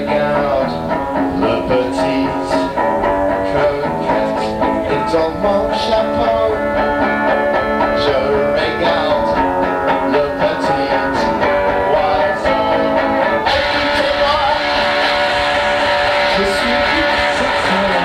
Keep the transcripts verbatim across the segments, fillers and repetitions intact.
regarde le petit coquette et dans mon chapeau. Je regarde le petit oiseau. Écoutez-moi, je suis Écoutez-moi,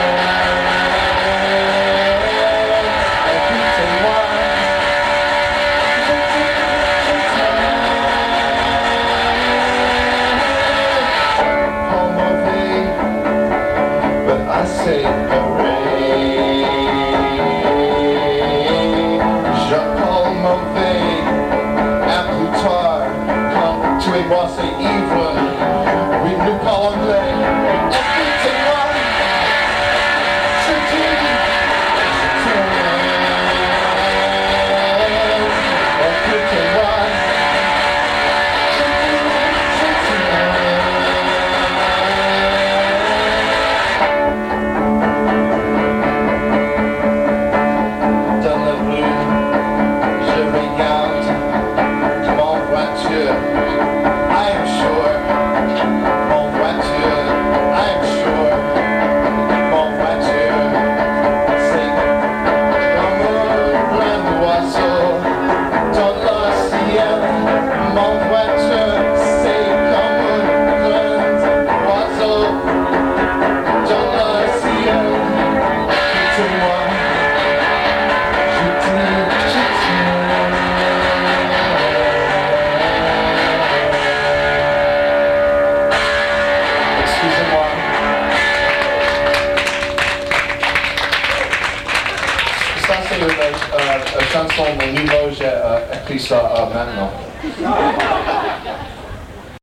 assez pareil. Je parle mauvais, à plus tard, quand tu et moi c'est ivre, oui nous parlons anglais. Écoutez-moi, je dis, je t'aime. Écoutez-moi, je dis, je t'aime. Ça c'est une, euh, une chanson, mon niveau, j'ai euh, écrit ça euh, maintenant.